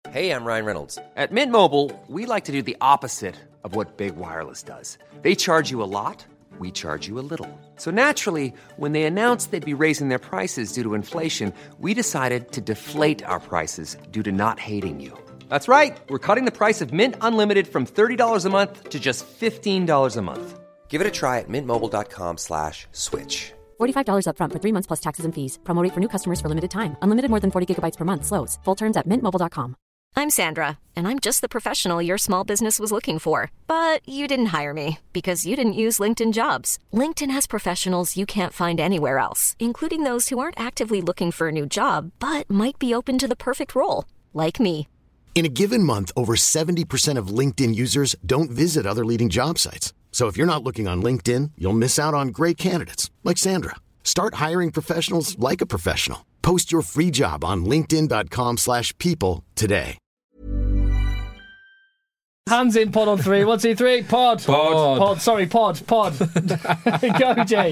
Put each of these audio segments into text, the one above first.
Hey, I'm Ryan Reynolds. At Mint Mobile, we like to do the opposite of what Big Wireless does. They charge you a lot, we charge you a little. So naturally, when they announced they'd be raising their prices due to inflation, we decided to deflate our prices due to not hating you. That's right. We're cutting the price of Mint Unlimited from $30 a month to just $15 a month. Give it a try at mintmobile.com/switch. $45 up front for 3 months plus taxes and fees. Promo rate for new customers for limited time. Unlimited more than 40 gigabytes per month. Slows full terms at mintmobile.com. I'm Sandra, and I'm just the professional your small business was looking for. But you didn't hire me because you didn't use LinkedIn Jobs. LinkedIn has professionals you can't find anywhere else, including those who aren't actively looking for a new job, but might be open to the perfect role, like me. In a given month, over 70% of LinkedIn users don't visit other leading job sites. So if you're not looking on LinkedIn, you'll miss out on great candidates like Sandra. Start hiring professionals like a professional. Post your free job on linkedin.com/people today. Hands in, pod on 3. 1, 2, 3. Pod. Pod. Sorry, pod. Go, Jay.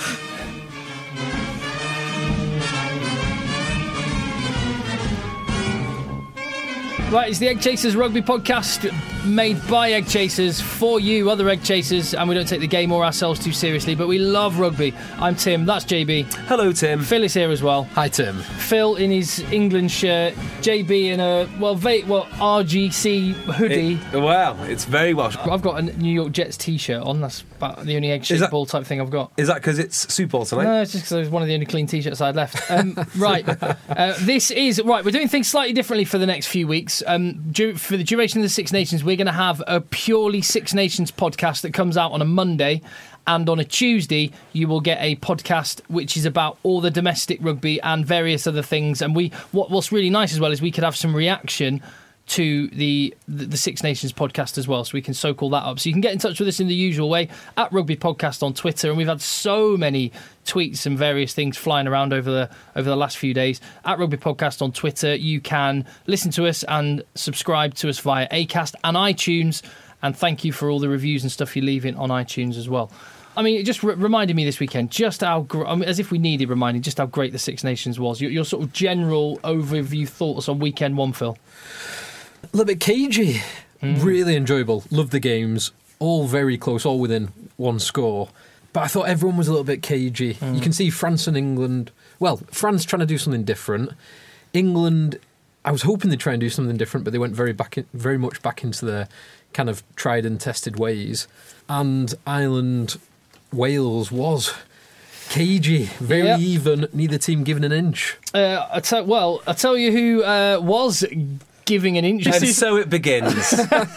Right, it's the Egg Chasers Rugby Podcast, made by Egg Chasers for you, other Egg Chasers, and we don't take the game or ourselves too seriously, but we love rugby. I'm Tim, that's JB. Hello, Tim. Phil is here as well. Hi, Tim. Phil in his England shirt, JB in a, RGC hoodie. It's very Welsh. I've got a New York Jets t-shirt on, that's about the only egg-shaped ball type thing I've got. Is that because it's Super Bowl tonight? No, it's just because it was one of the only clean t-shirts I'd left. Right, we're doing things slightly differently for the next few weeks. For the duration of the Six Nations, we're going to have a purely Six Nations podcast that comes out on a Monday, and on a Tuesday you will get a podcast which is about all the domestic rugby and various other things. And what's really nice as well is we could have some reaction to the Six Nations podcast as well, so we can soak all that up. So you can get in touch with us in the usual way, at Rugby Podcast on Twitter, and we've had so many tweets and various things flying around over the last few days. At Rugby Podcast on Twitter, you can listen to us and subscribe to us via Acast and iTunes, and thank you for all the reviews and stuff you're leaving on iTunes as well. I mean, it just reminded me this weekend just how, as if we needed reminding, just how great the Six Nations was. Your sort of general overview thoughts on weekend one, Phil? A little bit cagey. Really enjoyable. Loved the games. All very close, all within one score. But I thought everyone was a little bit cagey. You can see France and England. Well, France trying to do something different. England, I was hoping they'd try and do something different, but they went very much back into their kind of tried and tested ways. And Ireland, Wales was cagey, very even. Neither team given an inch. I tell you who was giving an inch. And so it begins.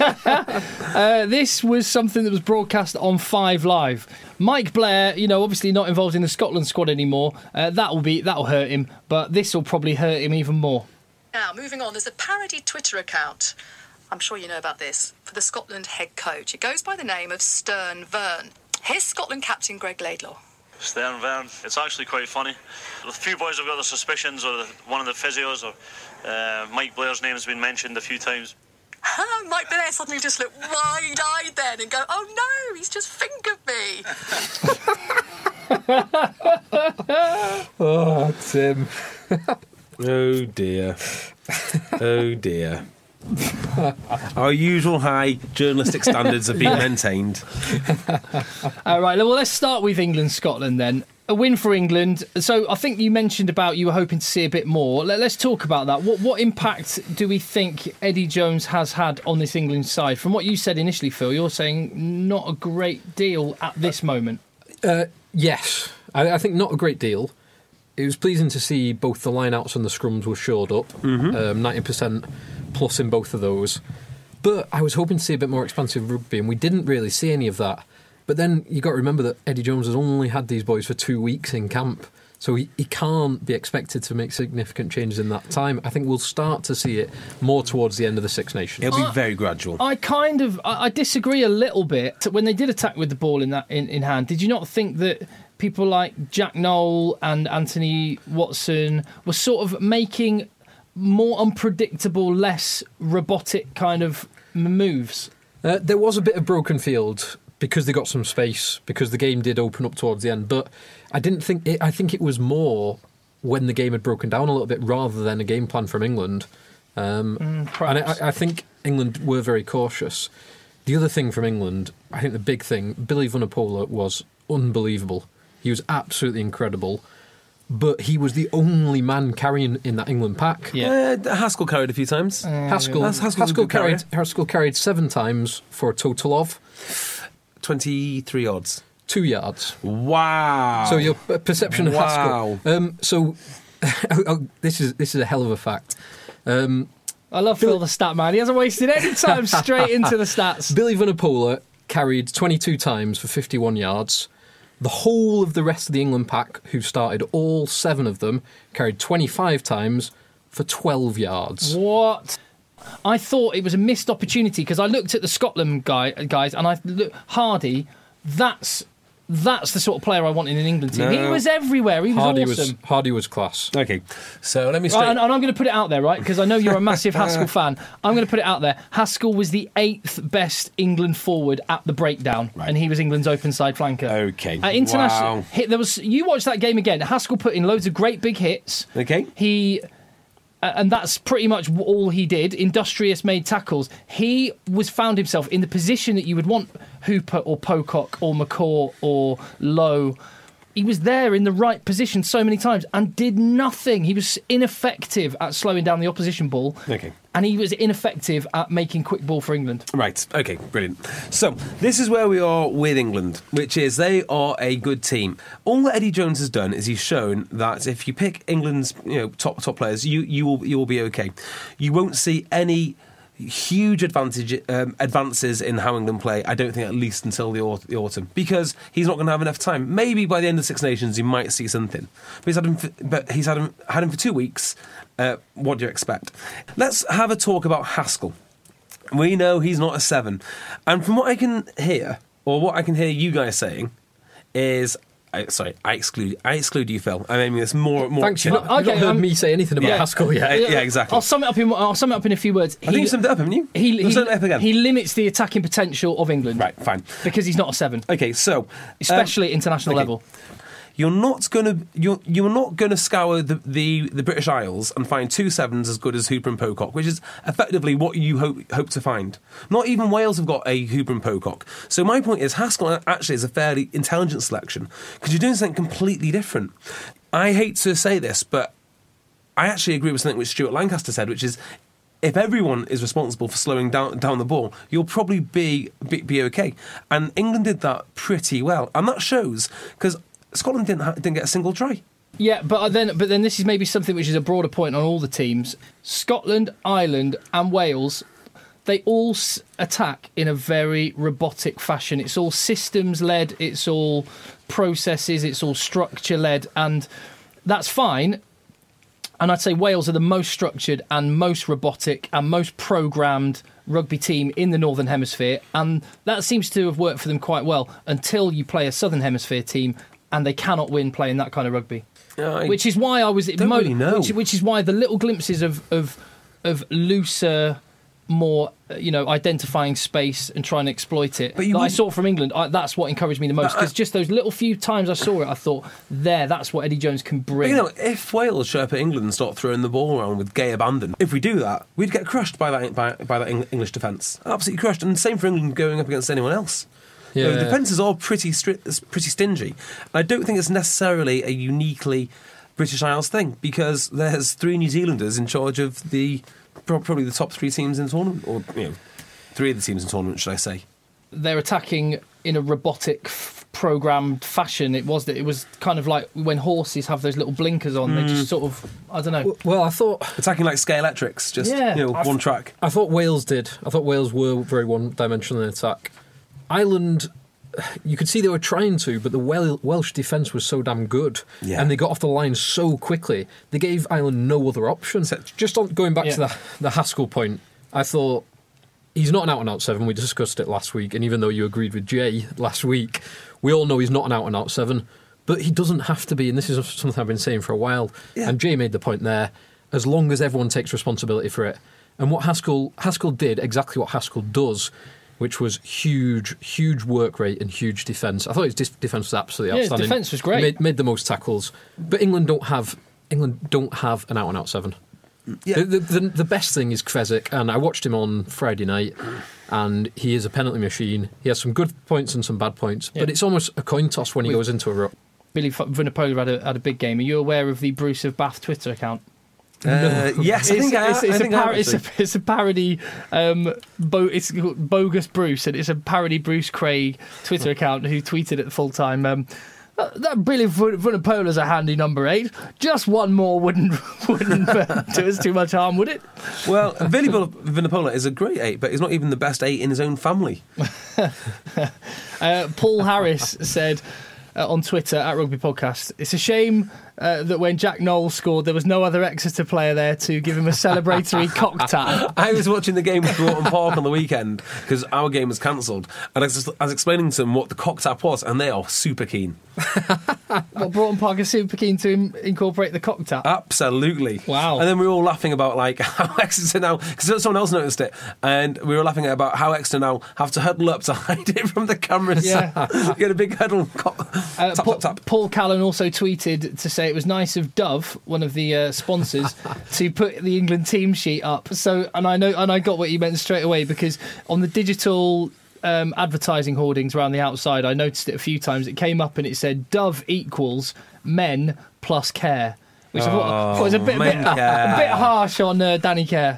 This was something that was broadcast on 5 Live. Mike Blair, obviously not involved in the Scotland squad anymore. That'll hurt him, but this will probably hurt him even more. Now, moving on, there's a parody Twitter account. I'm sure you know about this, for the Scotland head coach. It goes by the name of Stern Vern. Here's Scotland captain Greg Laidlaw. Stern Vern, it's actually quite funny. A few boys have got their suspicions, or one of the physios, or Mike Blair's name has been mentioned a few times. Mike Blair suddenly just looked wide-eyed then and go, oh no, he's just fingered me. Oh, Tim. Oh dear. Oh dear. Our usual high journalistic standards have been maintained. All right, well, let's start with England-Scotland then. A win for England. So I think you mentioned about you were hoping to see a bit more. Let's talk about that. What impact do we think Eddie Jones has had on this England side? From what you said initially, Phil, you're saying not a great deal at this moment. Yes, I think not a great deal. It was pleasing to see both the lineouts and the scrums were shored up. 90% plus in both of those. But I was hoping to see a bit more expansive rugby, and we didn't really see any of that. But then you got to remember that Eddie Jones has only had these boys for 2 weeks in camp, so he can't be expected to make significant changes in that time. I think we'll start to see it more towards the end of the Six Nations. It'll be very gradual. I disagree a little bit. When they did attack with the ball in hand, did you not think that people like Jack Nowell and Anthony Watson were sort of making more unpredictable, less robotic kind of moves? There was a bit of broken field because they got some space, because the game did open up towards the end. But I think it was more when the game had broken down a little bit rather than a game plan from England. And perhaps. I think England were very cautious. The other thing from England, I think the big thing, Billy Vunipola was unbelievable. He was absolutely incredible. But he was the only man carrying in that England pack. Yeah. Haskell carried a few times. Haskell carried 7 times for a total of 23 odds. 2 yards. Wow. So your perception of Wow. Haskell. This is a hell of a fact. I love Phil the stat man. He hasn't wasted any time straight into the stats. Billy Vunipola carried 22 times for 51 yards. The whole of the rest of the England pack, who started, all 7 of them, carried 25 times for 12 yards. What? I thought it was a missed opportunity because I looked at the Scotland guys and I looked, Hardy, that's the sort of player I want in an England team. No. He was everywhere. He was awesome. Hardy was class. Okay, so let me Right, and I'm going to put it out there, right? Because I know you're a massive Haskell fan. I'm going to put it out there. Haskell was the 8th best England forward at the breakdown, and he was England's open side flanker. Okay, At international, wow. You watched that game again. Haskell put in loads of great big hits. Okay. And that's pretty much all he did. Industrious made tackles. He found himself in the position that you would want Hooper or Pocock or McCaw or Lowe. He was there in the right position so many times and did nothing. He was ineffective at slowing down the opposition ball. Okay. And he was ineffective at making quick ball for England. Right, okay, brilliant. So, this is where we are with England, which is they are a good team. All that Eddie Jones has done is he's shown that if you pick England's top players, you will be okay. You won't see any huge advances in how England play, I don't think, at least until the autumn, because he's not going to have enough time. Maybe by the end of Six Nations you might see something, but he's had him for 2 weeks. What do you expect? Let's have a talk about Haskell. We know he's not a 7, and from what I can hear, or what I can hear you guys saying, is I exclude you, Phil. I'm aiming this more. Thanks. You've not heard me say anything about Haskell yet. Yeah, exactly. I'll sum it up in a few words. I think you summed it up, haven't you? He limits the attacking potential of England. Right, fine. Because he's not a 7. Okay, so especially at international level. You're not going to scour the British Isles and find 2 7s as good as Hooper and Pocock, which is effectively what you hope to find. Not even Wales have got a Hooper and Pocock. So my point is, Haskell actually is a fairly intelligent selection because you're doing something completely different. I hate to say this, but I actually agree with something which Stuart Lancaster said, which is, if everyone is responsible for slowing down the ball, you'll probably be okay. And England did that pretty well, and that shows because Scotland didn't get a single try. Yeah, but then this is maybe something which is a broader point on all the teams. Scotland, Ireland and Wales, they all attack in a very robotic fashion. It's all systems-led, it's all processes, it's all structure-led, and that's fine. And I'd say Wales are the most structured and most robotic and most programmed rugby team in the Northern Hemisphere, and that seems to have worked for them quite well until you play a Southern Hemisphere team and they cannot win playing that kind of rugby. Which is why I was... really know. Which is why the little glimpses of looser, more identifying space and trying to exploit it I saw from England, that's what encouraged me the most, because just those little few times I saw it, I thought, that's what Eddie Jones can bring. If Wales show up at England and start throwing the ball around with gay abandon, if we do that, we'd get crushed by that English defence. Absolutely crushed. And same for England going up against anyone else. Yeah. The defences are pretty stingy. And I don't think it's necessarily a uniquely British Isles thing, because there's 3 New Zealanders in charge of probably the top 3 teams in the tournament, or 3 of the teams in the tournament, should I say. They're attacking in a robotic, programmed fashion. It was kind of like when horses have those little blinkers on. They just sort of, I don't know. Well, I thought attacking like Sky Electrics, just one track. I thought Wales did. I thought Wales were very one-dimensional in attack. Ireland, you could see they were trying to, but the Welsh defence was so damn good, and they got off the line so quickly. They gave Ireland no other option. Just going back to the Haskell point, I thought he's not an out-and-out 7. We discussed it last week, and even though you agreed with Jay last week, we all know he's not an out-and-out 7, but he doesn't have to be, and this is something I've been saying for a while, and Jay made the point there, as long as everyone takes responsibility for it. And what Haskell did, exactly what Haskell does, which was huge work rate and huge defence. I thought his defence was absolutely outstanding. His defence was great. Made the most tackles. But England don't have an out-and-out 7. Yeah. The best thing is Kvesic, and I watched him on Friday night, and he is a penalty machine. He has some good points and some bad points, but it's almost a coin toss when he goes into a rut. Billy Vunipola had a big game. Are you aware of the Bruce of Bath Twitter account? Yes, I think it's a parody. It's Bogus Bruce, and it's a parody Bruce Craig Twitter account who tweeted at full time. That Billy Vunipola's a handy number 8. Just one more wouldn't do us too much harm, would it? Well, Billy Vunipola is a great 8, but he's not even the best 8 in his own family. Paul Harris said on Twitter at Rugby Podcast, it's a shame that when Jack Knowles scored, there was no other Exeter player there to give him a celebratory cock tap. I was watching the game with Broughton Park on the weekend because our game was cancelled, and I was explaining to them what the cock tap was, and they are super keen. Well, Broughton Park is super keen to incorporate the cock tap. Absolutely. Wow. And then we were all laughing about how Exeter now, because someone else noticed it, and we were laughing about how Exeter now have to huddle up to hide it from the cameras. Yeah. Get a big huddle. Tap. Paul Callan also tweeted to say it was nice of Dove, one of the sponsors, to put the England team sheet up. So, and I got what you meant straight away, because on the digital advertising hoardings around the outside, I noticed it a few times. It came up and it said Dove equals men plus care, which I thought was a bit harsh on Danny Care.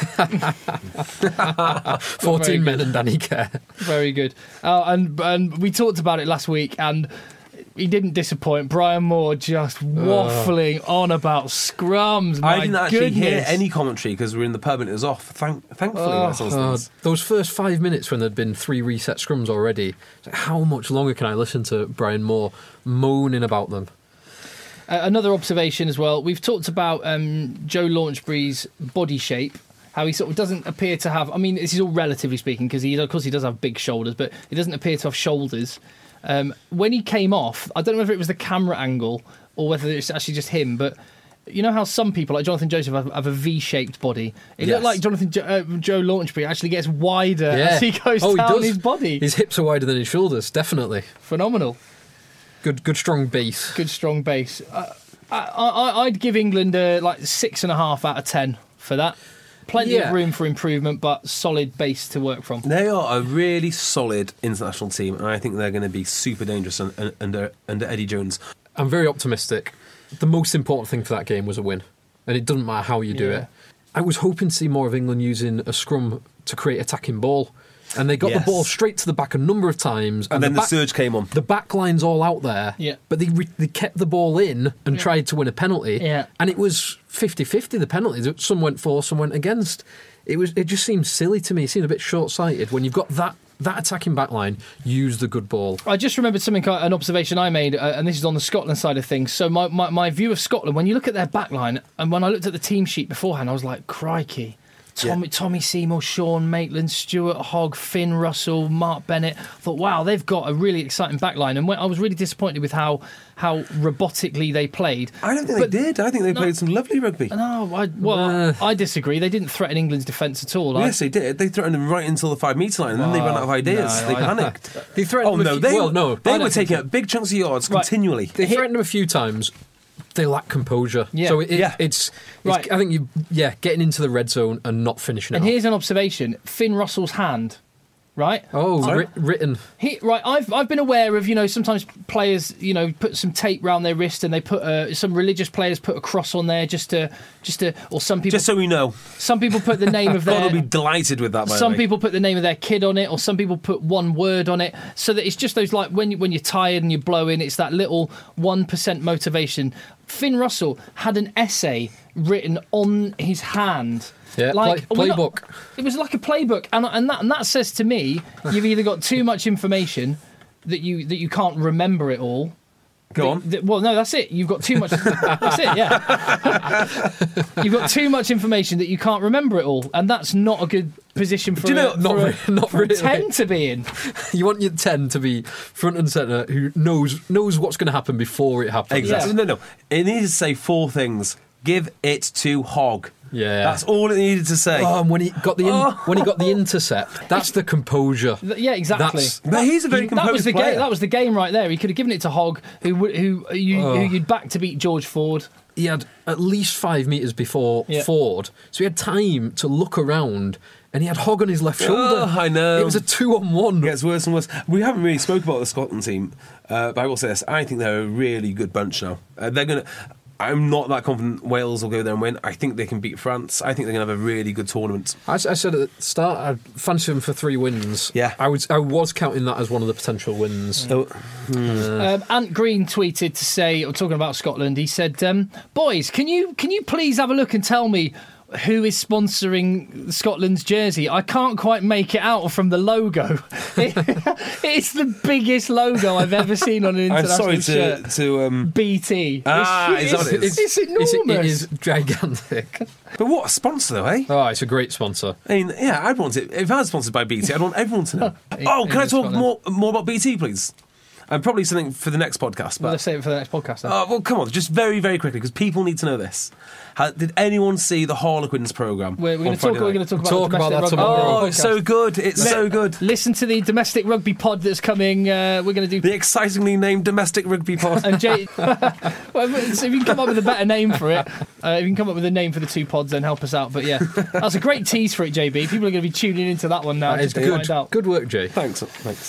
14 men and Danny Care. Very good. And we talked about it last week, and he didn't disappoint. Brian Moore just waffling on about scrums. I didn't actually hear any commentary because we were in the pub and it was off. Thankfully, those first 5 minutes when there'd been 3 reset scrums already, like, how much longer can I listen to Brian Moore moaning about them? Another observation as well. We've talked about Joe Launchbury's body shape. How he sort of doesn't appear to have. I mean, this is all relatively speaking, because of course he does have big shoulders, but he doesn't appear to have shoulders. When he came off, I don't know whether it was the camera angle or whether it's actually just him, but you know how some people, like Jonathan Joseph, have a V-shaped body? It looked like Joe Launchbury actually gets wider as he goes down his body. His hips are wider than his shoulders, definitely. Phenomenal. Good strong base. Good strong base. I'd give England like 6.5 out of 10 for that. Plenty of room for improvement, but solid base to work from. They are a really solid international team, and I think they're going to be super dangerous under Eddie Jones. I'm very optimistic. The most important thing for that game was a win, and it doesn't matter how you do it. I was hoping to see more of England using a scrum to create attacking ball, and they got the ball straight to the back a number of times. And then the surge came on. The back line's all out there, but they kept the ball in and tried to win a penalty, and it was 50-50, the penalty. Some went for, some went against. It just seemed silly to me. It seemed a bit short-sighted. When you've got that attacking back line, use the good ball. I just remembered an observation I made, and this is on the Scotland side of things. So my view of Scotland, when you look at their back line, and when I looked at the team sheet beforehand, I was like, crikey. Tommy Seymour, Sean Maitland, Stuart Hogg, Finn Russell, Mark Bennett. I thought, wow, they've got a really exciting backline. And I was really disappointed with how robotically they played. I don't think they did. I think they played some lovely rugby. No, I disagree. They didn't threaten England's defence at all. Yes, they did. They threatened them right until the 5 metre line, and then they ran out of ideas. They panicked. They threatened They were taking up big chunks of yards continually. They threatened them a few times. They lack composure. So it's I think getting into the red zone and not finishing it. And here's an observation: Finn Russell's hand. Right? Written. I've been aware of, sometimes players, put some tape around their wrist, and they put some religious players put a cross on there just to, or some people. Just so we know. Some people put the name of their. God will be delighted with that. Some people put the name of their kid on it, or some people put one word on it, so that it's just those like when you're tired and you're blowing, it's that little 1% motivation. Finn Russell had an essay written on his hand. Yeah, playbook. It was like a playbook, and that says to me, you've either got too much information that you can't remember it all. Go on. Well, no, that's it. You've got too much. That's it. Yeah. You've got too much information that you can't remember it all, and that's not a good position for not really. 10 to be in. You want your 10 to be front and centre, who knows what's going to happen before it happens. Exactly. Yeah. No. It needs to say 4 things. Give it to Hogg. Yeah, that's all it needed to say. And when he got the intercept, that's the composure. Yeah, exactly. But he's a very composed player. That was the game right there. He could have given it to Hogg, who you'd back to beat George Ford. he had at least 5 metres before Ford, so he had time to look around, and he had Hogg on his left shoulder. Oh, I know. It was a 2-on-1. It gets worse and worse. We haven't really spoke about the Scotland team, but I will say this. I think they're a really good bunch now. They're going to... I'm not that confident Wales will go there and win. I think they can beat France. I think they're going to have a really good tournament. I said at the start, I fancy them for 3 wins. Yeah. I was counting that as one of the potential wins. Ant Green tweeted to say, or talking about Scotland, he said, boys, can you please have a look and tell me who is sponsoring Scotland's jersey? I can't quite make it out from the logo. It's the biggest logo I've ever seen on an international shirt. I'm sorry to BT. is that what it is? It's enormous. It is gigantic. But what a sponsor, though, eh? Oh, it's a great sponsor. I mean, yeah, I'd want it. If I was sponsored by BT, I'd want everyone to know. Can I talk more about BT, please? Probably something for the next podcast. But let's save it for the next podcast then. Well, come on, just very, very quickly, because people need to know this. Did anyone see the Harlequins programme? We're going to talk about that tomorrow. Oh, it's so good. It's so good. Listen to the domestic rugby pod that's coming. We're going to do the excitingly named domestic rugby pod. And Jay, so if you can come up with a better name for it, if you can come up with a name for the 2 pods, then help us out. But yeah, that's a great tease for it, JB. People are going to be tuning into that one now. It's good. Find out. Good work, Jay. Thanks.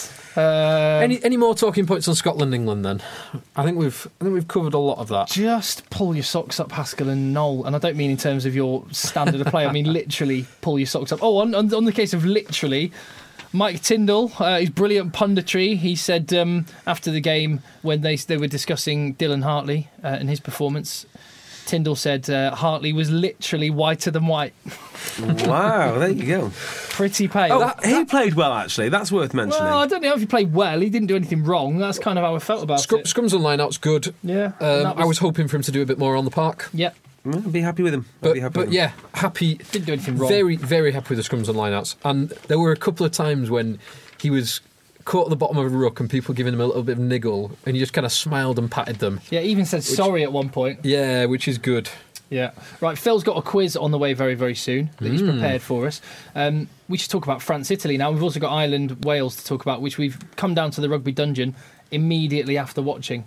Any more talking points on Scotland, England? Then I think we've covered a lot of that. Just pull your socks up, Haskell and Noel, and I don't mean in terms of your standard of play. I mean literally pull your socks up. Oh, on the case of literally, Mike Tyndall, his brilliant punditry. He said after the game when they were discussing Dylan Hartley and his performance, Tyndall said Hartley was literally whiter than white. Wow, there you go. Pretty pale. He played well, actually. That's worth mentioning. Well, I don't know if he played well. He didn't do anything wrong. That's kind of how I felt about it. Scrums and lineouts good. Yeah. I was hoping for him to do a bit more on the park. Yeah. I'd be happy with him. Happy. Didn't do anything wrong. Very, very happy with the scrums and lineouts. And there were a couple of times when he was caught at the bottom of a ruck and people giving him a little bit of niggle, and he just kind of smiled and patted them. Yeah, even said sorry at one point. Yeah, which is good. Yeah. Right, Phil's got a quiz on the way very, very soon that he's prepared for us. We should talk about France-Italy now. We've also got Ireland-Wales to talk about, which we've come down to the rugby dungeon immediately after watching.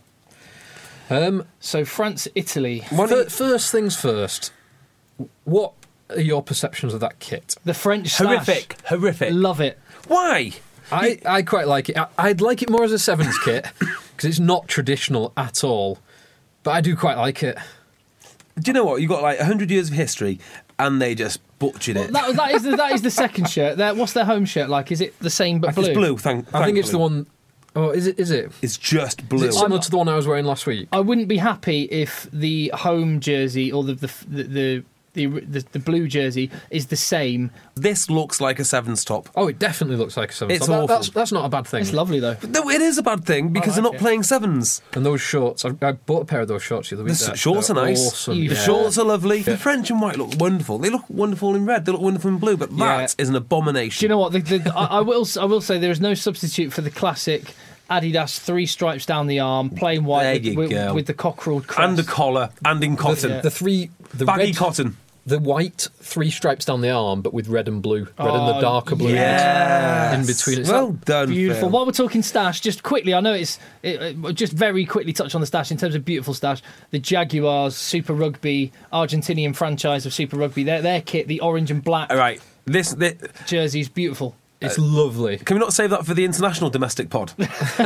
So France-Italy. First things first, what are your perceptions of that kit? The French stash. Horrific. Love it. Why? I quite like it. I'd like it more as a sevens kit because it's not traditional at all. But I do quite like it. Do you know what? You've got like 100 years of history and they just butchered it. That is the second shirt. What's their home shirt like? Is it the same but blue? It's blue, I think it's the one... Oh, is it? It's just blue. Is it similar to the one I was wearing last week? I wouldn't be happy if the home jersey or the blue jersey is the same. This looks like a sevens top. Oh, it definitely looks like a sevens top. It's awful. That's not a bad thing. It's lovely though. No, it is a bad thing because they're not playing sevens. And those shorts, I bought a pair of those shorts the other week. The shorts are nice. Awesome. The shorts are lovely. The French and white look wonderful. They look wonderful in red. They look wonderful in blue. But that is an abomination. Do you know what? I will say there is no substitute for the classic Adidas 3 stripes down the arm, plain white with the cockerel crest. And a collar, and in cotton. The baggy red, cotton. The white 3 stripes down the arm, but with red and blue. Red and the darker blue. Yeah. In between. It's well done, beautiful. Phil. While we're talking stash, just quickly, I know just very quickly touch on the stash in terms of beautiful stash. The Jaguars Super Rugby, Argentinian franchise of Super Rugby, their kit, the orange and black. All right. This jersey is beautiful. It's lovely. Can we not save that for the international domestic pod?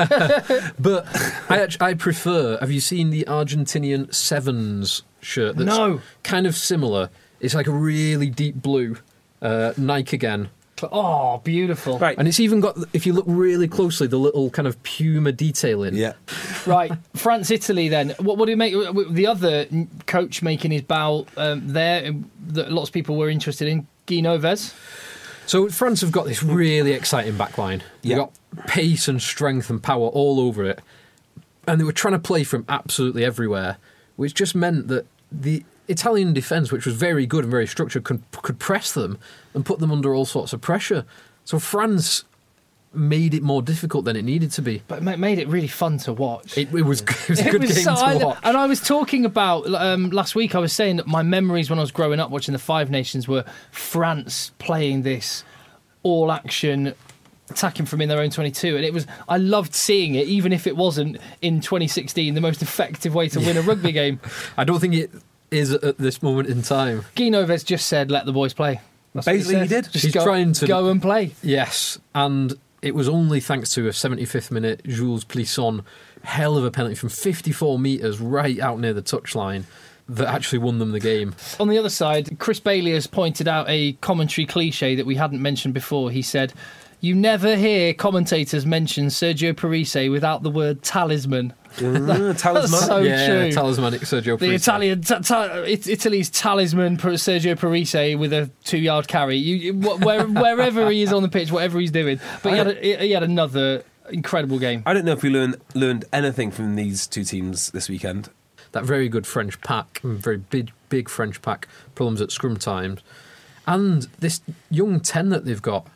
But I prefer... Have you seen the Argentinian Sevens shirt? That's kind of similar. It's like a really deep blue. Nike again. Oh, beautiful. Right. And it's even got, if you look really closely, the little kind of Puma detailing. Yeah. Right. France-Italy then. What do you make... The other coach making his bow there that lots of people were interested in, Guy Novès. So France have got this really exciting backline. They've got pace and strength and power all over it. And they were trying to play from absolutely everywhere, which just meant that the Italian defence, which was very good and very structured, could press them and put them under all sorts of pressure. So France made it more difficult than it needed to be. But it made it really fun to watch. It was a good game to watch. And I was talking about, last week I was saying that my memories when I was growing up watching the Five Nations were France playing this all-action, attacking from in their own 22. And I loved seeing it, even if it wasn't in 2016 the most effective way to win a rugby game. I don't think is at this moment in time. Guy Noves just said, let the boys play. That's Basically, what he did. Just He's go, trying to go and play. Yes, and it was only thanks to a 75th minute Jules Plisson hell of a penalty from 54 metres right out near the touchline that actually won them the game. On the other side, Chris Bailey has pointed out a commentary cliche that we hadn't mentioned before. He said, you never hear commentators mention Sergio Parise without the word talisman. Talisman. That's so true. Talismanic Sergio The Parise. Italy's talisman, Sergio Parise, with a 2-yard carry. Wherever he is on the pitch, whatever he's doing. But he had another incredible game. I don't know if we learned anything from these two teams this weekend. That very good French pack, very big French pack, problems at scrum times. And this young 10 that they've got,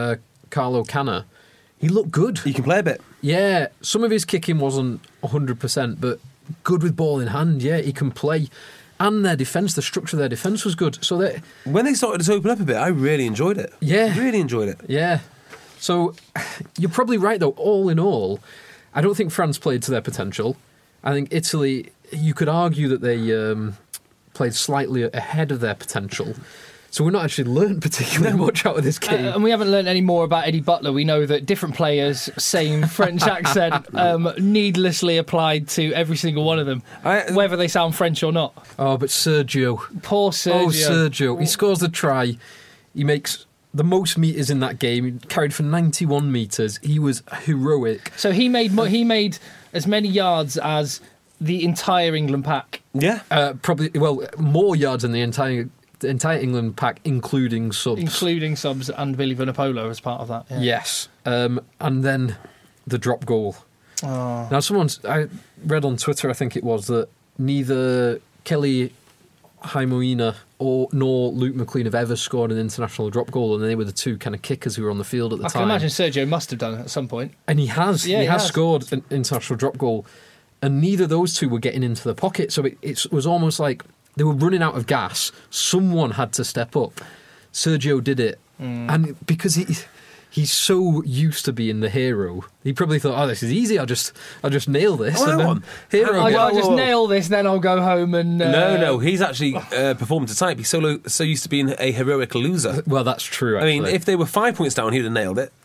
Carlo Canna, he looked good. He can play a bit. Yeah, some of his kicking wasn't 100%, but good with ball in hand. Yeah, he can play. And their defence, the structure of their defence was good. So when they started to open up a bit, I really enjoyed it. Yeah. Really enjoyed it. Yeah. So you're probably right, though. All in all, I don't think France played to their potential. I think Italy, you could argue that they played slightly ahead of their potential. So we've not actually learned particularly much out of this game. And we haven't learned any more about Eddie Butler. We know that different players, same French accent, needlessly applied to every single one of them, whether they sound French or not. Oh, but Sergio. Poor Sergio. Oh, Sergio. He scores the try. He makes the most metres in that game. He carried for 91 metres. He was heroic. So he made as many yards as the entire England pack. Yeah. Probably, well, more yards than the entire England pack, including subs. Including subs and Billy Vunipola as part of that. Yeah. Yes. And then the drop goal. Oh. Now, I read on Twitter, I think it was, that neither Kelly Haimoina nor Luke McLean have ever scored an international drop goal, and they were the two kind of kickers who were on the field at the time. I can imagine Sergio must have done it at some point. And he has. Yeah, he has scored an international drop goal, and neither of those two were getting into the pocket, so it was almost like they were running out of gas. Someone had to step up. Sergio did it. And because he's so used to being the hero, he probably thought, oh, this is easy, I'll just nail this. I'll just nail this, then I'll go home and... No, he's actually performed tonight. He's so used to being a heroic loser. Well, that's true, actually. I mean, if they were 5 points down, he'd have nailed it.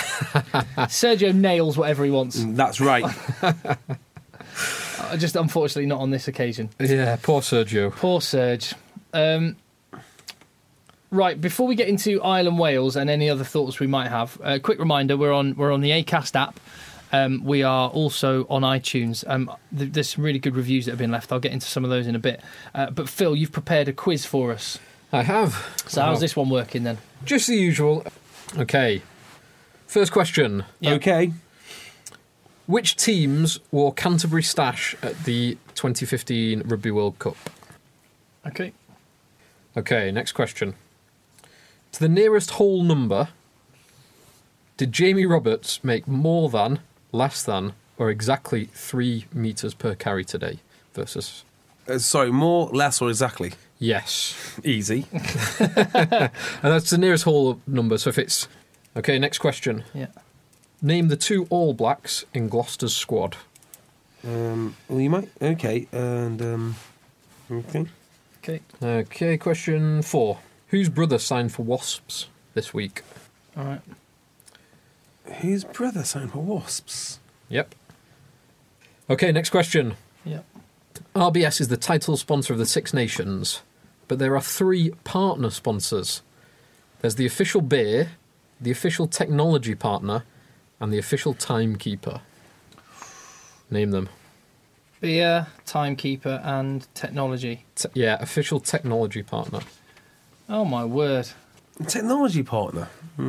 Sergio nails whatever he wants. That's right. Just unfortunately not on this occasion. Yeah, poor Sergio. Poor Serge. Right, before we get into Ireland, Wales, and any other thoughts we might have, a quick reminder: we're on the Acast app. We are also on iTunes. There's some really good reviews that have been left. I'll get into some of those in a bit. But Phil, you've prepared a quiz for us. I have. So how's this one working then? Just the usual. Okay. First question. Yeah. Okay. Which teams wore Canterbury stash at the 2015 Rugby World Cup? Okay. Okay, next question. To the nearest whole number, did Jamie Roberts make more than, less than, or exactly 3 metres per carry today versus... Sorry, more, less, or exactly? Yes. Easy. And that's the nearest whole number, so if it's... Okay, next question. Yeah. Name the 2 All Blacks in Gloucester's squad. Well, you might... Okay, and... Okay. Okay. Okay, question 4. Whose brother signed for Wasps this week? All right. Whose brother signed for Wasps? Yep. Okay, next question. Yep. RBS is the title sponsor of the Six Nations, but there are 3 partner sponsors. There's the official beer, the official technology partner, and the official timekeeper. Name them. Beer, timekeeper, and technology. Yeah, official technology partner. Oh my word. Technology partner.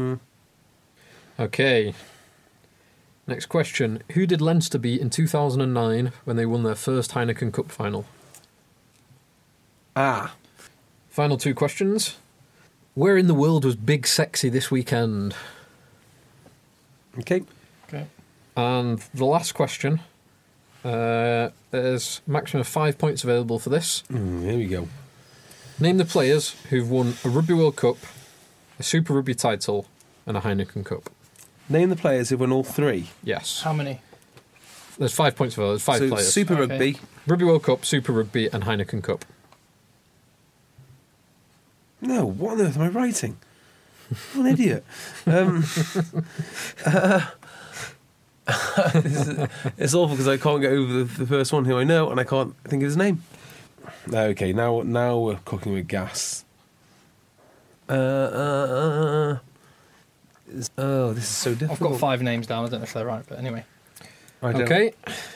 Okay. Next question. Who did Leinster beat in 2009 when they won their first Heineken Cup final? Final 2 questions. Where in the world was Big Sexy this weekend? Okay. And the last question. There's a maximum of 5 points available for this. Here we go. Name the players who've won a Rugby World Cup, a Super Rugby title, and a Heineken Cup. Name the players who've won all 3. Yes. How many? There's 5 points available. There's 5 players. Super Rugby. Rugby World Cup, Super Rugby, and Heineken Cup. No, what on earth am I writing? What an idiot. It's awful because I can't get over the first one who I know, and I can't think of his name. Okay, now we're cooking with gas. Oh, this is so difficult. I've got 5 names down. I don't know if they're right, but anyway. Okay.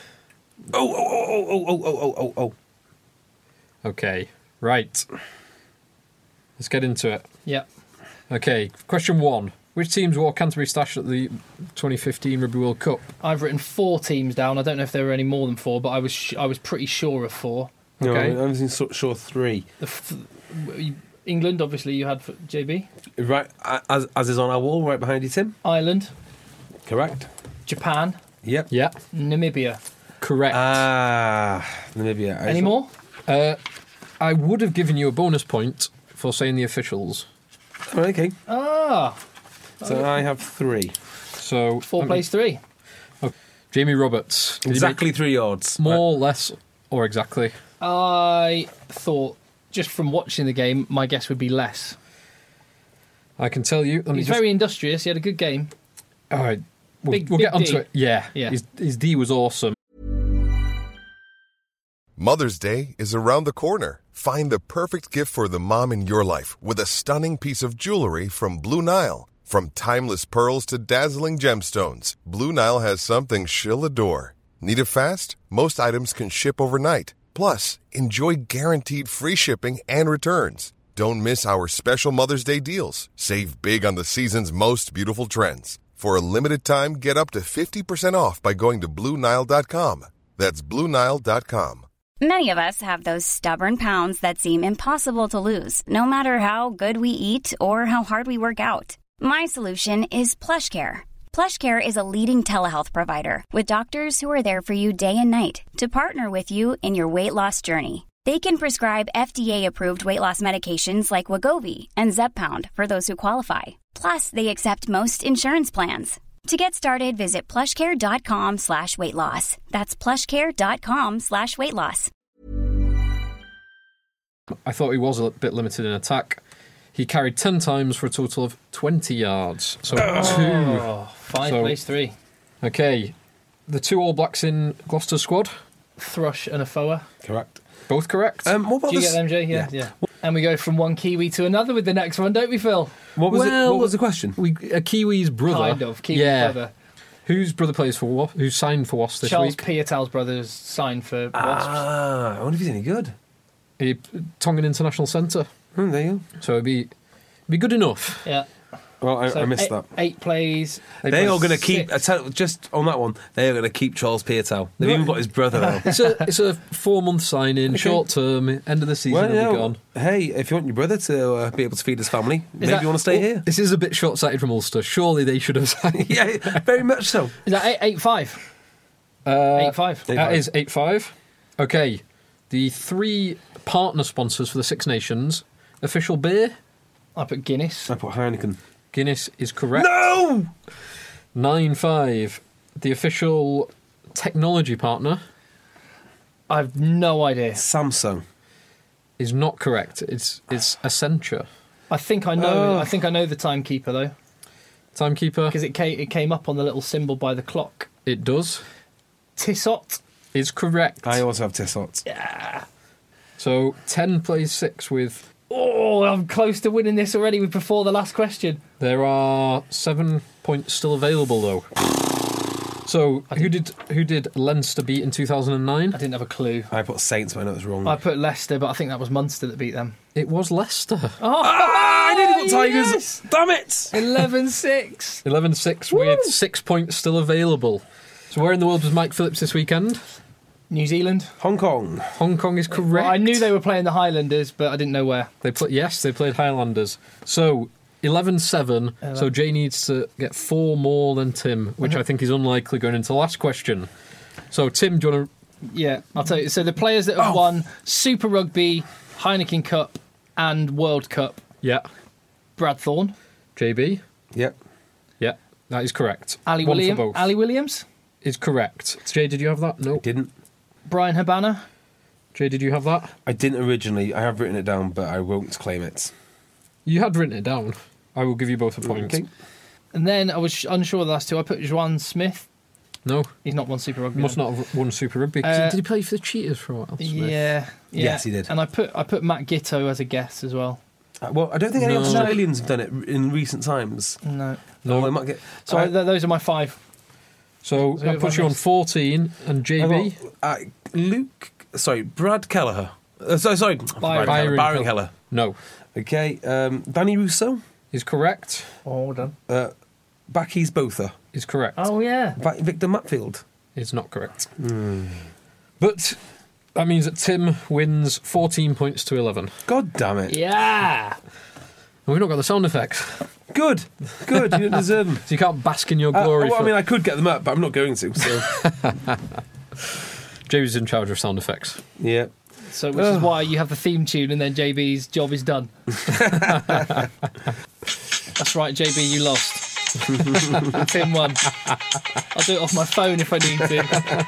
Oh. Okay, right. Let's get into it. Yeah. Okay, question 1. Which teams wore Canterbury stash at the 2015 Rugby World Cup? I've written 4 teams down. I don't know if there were any more than 4, but I was pretty sure of 4. Okay. No, I was sure 3. England, obviously, you had for JB. Right, as is on our wall, right behind you, Tim. Ireland. Correct. Japan. Yep. Yeah. Namibia. Correct. Namibia. Any more? I would have given you a bonus point for saying the officials. Oh, okay. So I have 3. So 4 plays 3. Jamie Roberts. Did Exactly 3 yards. more, less, or exactly? I thought, just from watching the game, my guess would be less. I can tell you. He's very industrious. He had a good game. All right. We'll Big get onto D. it. Yeah. His D was awesome. Mother's Day is around the corner. Find the perfect gift for the mom in your life with a stunning piece of jewelry from Blue Nile. From timeless pearls to dazzling gemstones, Blue Nile has something she'll adore. Need it fast? Most items can ship overnight. Plus, enjoy guaranteed free shipping and returns. Don't miss our special Mother's Day deals. Save big on the season's most beautiful trends. For a limited time, get up to 50% off by going to BlueNile.com. That's BlueNile.com. Many of us have those stubborn pounds that seem impossible to lose, no matter how good we eat or how hard we work out. My solution is PlushCare. PlushCare is a leading telehealth provider with doctors who are there for you day and night to partner with you in your weight loss journey. They can prescribe FDA-approved weight loss medications like Wegovy and Zepbound for those who qualify. Plus, they accept most insurance plans. To get started, visit plushcare.com/weightloss. That's plushcare.com/weightloss. I thought he was a bit limited in attack. He carried 10 times for a total of 20 yards. So 2. 5 plays 3. Okay. The 2 All Blacks in Gloucester squad. Thrush and Afoa. Correct. Both correct. What about Do you get them, Jay? Yeah. And we go from one Kiwi to another with the next one, don't we, Phil? What was the question? A Kiwi's brother. Kind of. Kiwi's brother. Whose brother plays for Wasps? Who signed for Wasps this Charles week? Piutau's brother's signed for Wasps. I wonder if he's any good. Tongan International Centre. There you go. So it'd be good enough. Yeah. Well, I missed that. 8 plays. They are going to keep, just on that one, they are going to keep Charles Piutau. They've even got his brother now. It's a 4-month sign-in, short term, end of the season, he'll be gone. Hey, if you want your brother to be able to feed his family, maybe you want to stay here. This is a bit short-sighted from Ulster. Surely they should have signed. Yeah, very much so. Is that 8-5? 8-5. That is 8-5. Okay. The 3 partner sponsors for the Six Nations. Official beer? I put Guinness. I put Heineken. Guinness is correct. No! 9-5. The official technology partner? I have no idea. Samsung. Is not correct. It's Accenture. I think I know. I think I know the timekeeper though. Timekeeper? Because it came up on the little symbol by the clock. It does. Tissot is correct. I also have Tissot. Yeah. So 10 plays 6 with. Oh, I'm close to winning this already before the last question. There are 7 points still available though. So who did Leinster beat in 2009? I didn't have a clue. I put Saints, but I know it was wrong. I put Leicester, but I think that was Munster that beat them. It was Leicester. I nearly put Tigers. Yes. Damn it! 11-6. 11-6 with 6 points still available. So where in the world was Mike Phillips this weekend? New Zealand. Hong Kong. Hong Kong is correct. Well, I knew they were playing the Highlanders, but I didn't know where. They played Highlanders. So 11-7. So Jay needs to get 4 more than Tim, which I think is unlikely going into the last question. So Tim, do you want to? Yeah, I'll tell you. So the players that have won Super Rugby, Heineken Cup, and World Cup. Yeah. Brad Thorne. JB. Yep. Yeah, that is correct. Ali Williams. Is correct. Jay, did you have that? No. I didn't. Brian Habana. Jay, did you have that? I didn't originally. I have written it down, but I won't claim it. You had written it down. I will give you both a point. Okay. And then I was unsure of the last two. I put Juan Smith. No. He's not won Super Rugby. Must not have won Super Rugby. Did he play for the Cheetahs for a while? Smith? Yeah. Yes, he did. And I put Matt Gitto as a guess as well. Well, I don't think any Australians have done it in recent times. No. No. I might get. So those are my 5. So that puts you on 14, and JB? Brad Kelleher. Byron Keller. No. Okay, Danny Rousseau? Is correct. Oh, done. Bacchies Botha? Is correct. Oh, yeah. Victor Matfield? Is not correct. But that means that Tim wins 14 points to 11. God damn it. Yeah. And we've not got the sound effects. Good. You don't deserve them. So you can't bask in your glory. I could get them up, but I'm not going to. So. JB's in charge of sound effects. Yeah. So, which is why you have the theme tune and then JB's job is done. That's right, JB, you lost. Tim won. I'll do it off my phone if I need to.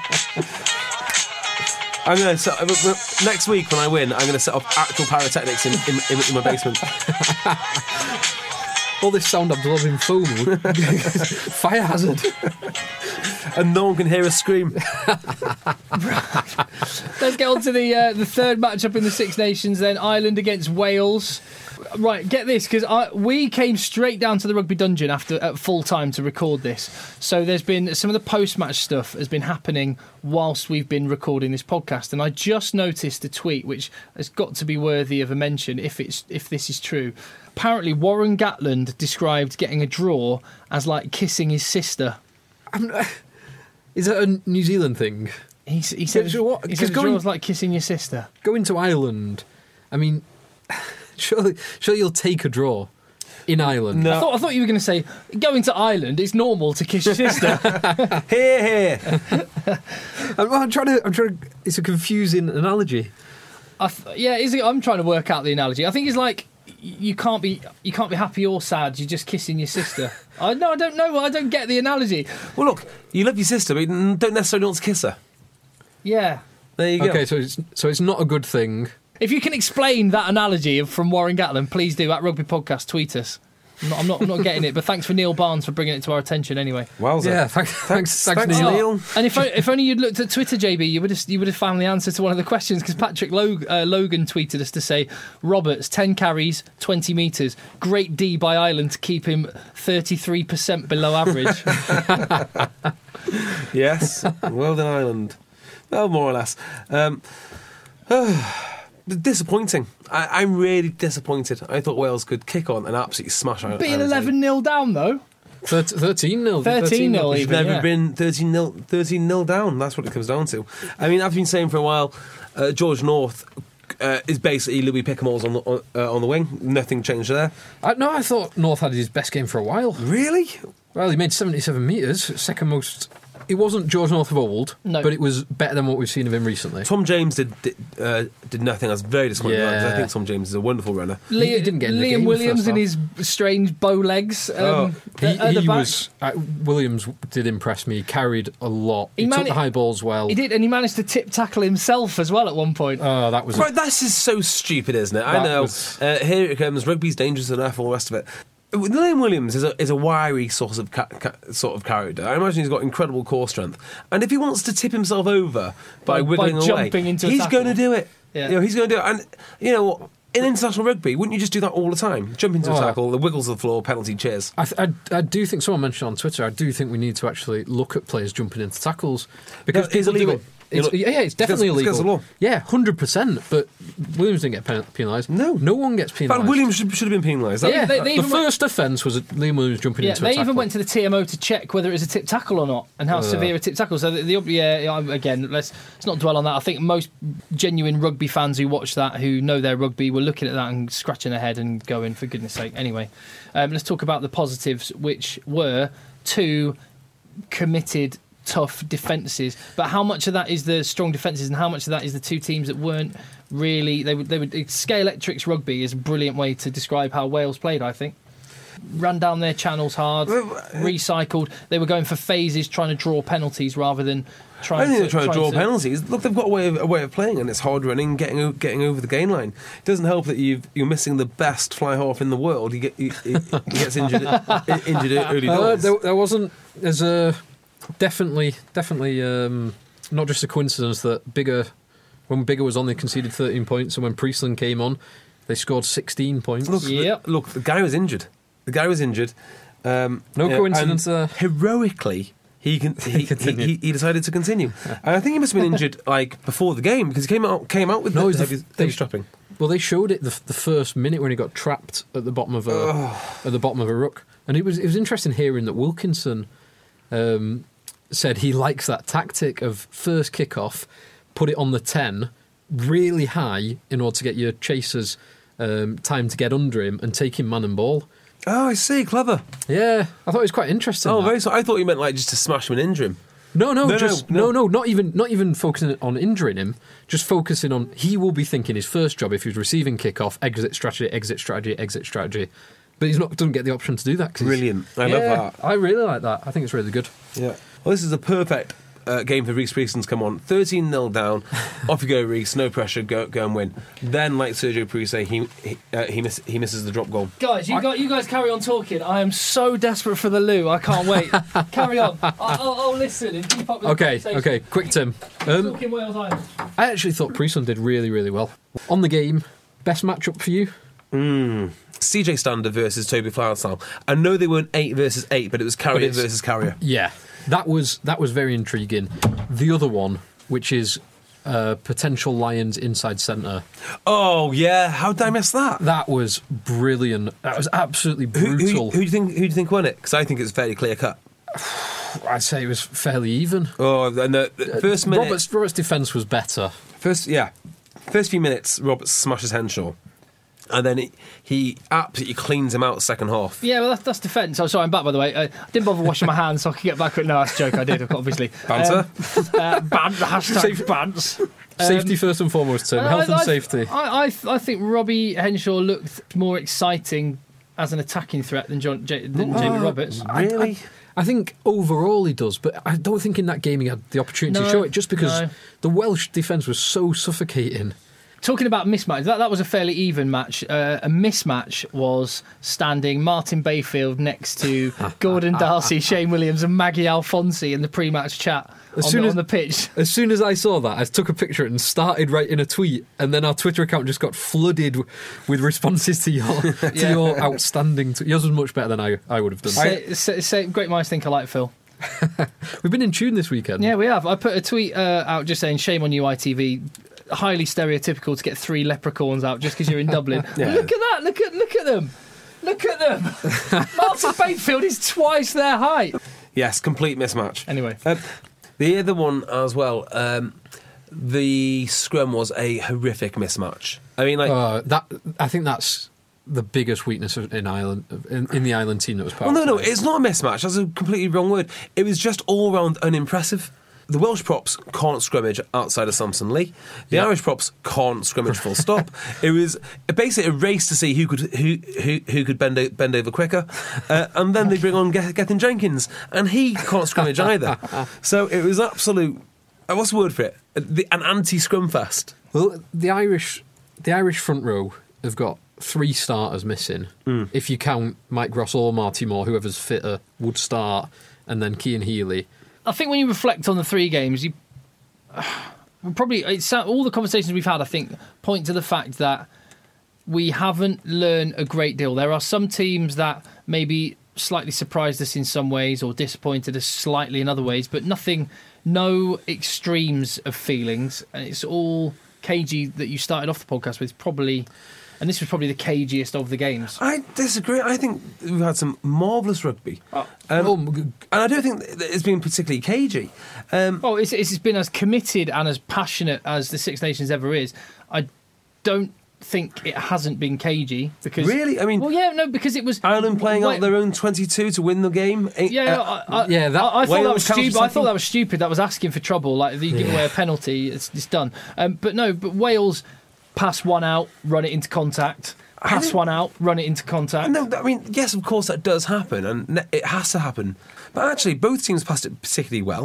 I'm going to next week when I win, I'm going to set up actual pyrotechnics in my basement. All this sound absorbing foam. Fire hazard. And no one can hear us scream. Let's get on to the third matchup in the Six Nations then. Ireland against Wales. Right, get this, because we came straight down to the Rugby Dungeon at full time to record this. So there's been some of the post-match stuff has been happening whilst we've been recording this podcast. And I just noticed a tweet which has got to be worthy of a mention if this is true. Apparently, Warren Gatland described getting a draw as like kissing his sister. Is that a New Zealand thing? He said a draw was like kissing your sister. Going to Ireland, I mean, surely you'll take a draw in Ireland. No. I thought you were going to say, going to Ireland, it's normal to kiss your sister. Here. I'm trying to. It's a confusing analogy. I'm trying to work out the analogy. I think it's like you can't be happy or sad. You're just kissing your sister. I don't know. I don't get the analogy. Well, look, you love your sister, but you don't necessarily want to kiss her. Yeah. There you go. Okay, so it's not a good thing. If you can explain that analogy from Warren Gatland, please do. At Rugby Podcast, tweet us. I'm not getting it, but thanks for Neil Barnes for bringing it to our attention anyway. Wowza. Yeah, thanks Neil. And if only you'd looked at Twitter, JB, you would have found the answer to one of the questions, because Patrick Logan tweeted us to say, Roberts, 10 carries, 20 metres. Great D by Ireland to keep him 33% below average. Yes. Well done, Ireland. Well, more or less. Disappointing. I'm really disappointed. I thought Wales could kick on and absolutely smash Ireland. Being 11-0 down, though. 13-0. 13-0 You've never been 13-0 down. That's what it comes down to. I mean, I've been saying for a while, George North is basically Louis Pickamore's on the wing. Nothing changed there. I thought North had his best game for a while. Really? Well, he made 77 metres, second most. It wasn't George North of old, but it was better than what we've seen of him recently. Tom James did nothing. I was very disappointed. Yeah. I think Tom James is a wonderful runner. He didn't get in the Liam game Williams in his strange bow legs. Williams did impress me. He carried a lot. He took the high balls well. He did, and he managed to tip tackle himself as well at one point. Oh, that was right. This is so stupid, isn't it? I know. Here it comes. Rugby's dangerous enough. All the rest of it. Liam Williams is a wiry sort of character. I imagine he's got incredible core strength, and if he wants to tip himself over by wiggling away, he's going to do it. Yeah. He's going to do it. And in international rugby, wouldn't you just do that all the time? Jump into a tackle, the wiggles of the floor, penalty, cheers. I do think someone mentioned on Twitter. I do think we need to actually look at players jumping into tackles because it's illegal. It's definitely illegal. It's against the law. Yeah, 100%. But Williams didn't get penalised. No one gets penalised. But Williams should have been penalised. The first offence was Liam Williams jumping into a tackle. They even went to the TMO to check whether it was a tip tackle or not, and how severe a tip tackle. So again, let's not dwell on that. I think most genuine rugby fans who watch that, who know their rugby, were looking at that and scratching their head and going, for goodness sake. Anyway, let's talk about the positives, which were 2 committed tough defences, but how much of that is the strong defences and how much of that is the 2 teams that weren't really they would Scale Electrics rugby is a brilliant way to describe how Wales played, I think. ran down their channels hard, recycled. They were going for phases, trying to draw penalties rather than I think they're trying to draw penalties. Look, they've got a way of playing, and it's hard running, getting over the gain line. It doesn't help that you're missing the best fly half in the world. He gets injured early doors. There wasn't. There's definitely not just a coincidence that when Biggar was on, they conceded 13 points, and when Priestland came on, they scored 16 points. Look, the guy was injured. No coincidence there. Heroically, he decided to continue. And I think he must have been injured before the game, because he came out with heavy strapping. Well, they showed it the first minute when he got trapped at the bottom of a ruck, and it was interesting hearing that Wilkinson said he likes that tactic of first kick-off, put it on the 10 really high in order to get your chasers time to get under him and take him man and ball. Oh, I see. Clever. Yeah, I thought it was quite interesting. Oh, very so. I thought you meant just to smash him and injure him. No, not even focusing on injuring him. Just focusing on he will be thinking his first job if he's receiving kickoff, exit strategy. But doesn't get the option to do that. Brilliant. I love that. I really like that. I think it's really good. Yeah. Well, this is a perfect game for Reece Priestland to come on. 13-0 down. Off you go, Reece. No pressure. Go and win. Then, like Sergio Parisse, he misses the drop goal. Guys, you guys carry on talking. I am so desperate for the loo. I can't wait. Carry on. I'll listen and keep up with the conversation. Okay. Quick, Tim. Talking Wales Island. I actually thought Priestland did really, really well. On the game, best matchup for you? CJ Stander versus Toby Flowerstyle. I know they weren't 8 versus 8, but it was Carrier versus Carrier. Yeah. That was very intriguing. The other one, which is potential Lions inside centre. Oh yeah, how did I miss that? That was brilliant. That was absolutely brutal. Who do you think won it? Because I think it's fairly clear cut. I'd say it was fairly even. Oh, and the first minute, Roberts' defence was better. First few minutes, Roberts smashes Henshaw. And then he absolutely cleans him out the second half. Yeah, well, that's defence. I'm sorry, I'm back, by the way. I didn't bother washing my hands so I could get back. No, that's a joke. I did, obviously. Banter? Hashtag bants. Safety first and foremost, Tim. Health and safety. I think Robbie Henshaw looked more exciting as an attacking threat than Jamie Roberts. Really? I think overall he does, but I don't think in that game he had the opportunity to show it, just because the Welsh defence was so suffocating. Talking about mismatch, that was a fairly even match. A mismatch was standing Martin Bayfield next to Gordon Darcy, Shane Williams and Maggie Alfonsi in the pre-match chat on the pitch. As soon as I saw that, I took a picture and started writing a tweet, and then our Twitter account just got flooded with responses to your outstanding... Yours was much better than I would have done. Say, great minds think alike, Phil. We've been in tune this weekend. Yeah, we have. I put a tweet out just saying, shame on you, ITV. Highly stereotypical to get 3 leprechauns out just because you're in Dublin. Yeah. Look at that! Look at them! Look at them! Martin Bayfield is twice their height. Yes, complete mismatch. Anyway, the other one as well. The scrum was a horrific mismatch. I mean, I think that's the biggest weakness in Ireland in the Ireland team that was part. Well, no, it's not a mismatch. That's a completely wrong word. It was just all round unimpressive. The Welsh props can't scrimmage outside of Samson Lee. The Irish props can't scrimmage full stop. It was basically a race to see who could bend over quicker, and then they bring on Gethin Jenkins, and he can't scrimmage either. So it was absolute. What's the word for it? An anti-scrum fest. Well, the Irish front row have got 3 starters missing. If you count Mike Ross or Marty Moore, whoever's fitter would start, and then Cian Healy. I think when you reflect on the 3 games, you probably all the conversations we've had, I think, point to the fact that we haven't learned a great deal. There are some teams that maybe slightly surprised us in some ways or disappointed us slightly in other ways, but no extremes of feelings. And it's all cagey that you started off the podcast with, probably. And this was probably the cagiest of the games. I disagree. I think we've had some marvellous rugby. And I don't think it's been particularly cagey. It's been as committed and as passionate as the Six Nations ever is. I don't think it hasn't been cagey. Because really? I mean... Well, yeah, no, because it was... Ireland playing out their own 22 to win the game. I thought that was stupid. I thought that was stupid. That was asking for trouble. Like, if you give away a penalty, it's done. But Wales... Pass one out, run it into contact. pass one out, run it into contact. No, I mean, yes, of course that does happen, and it has to happen. But actually, both teams passed it particularly well.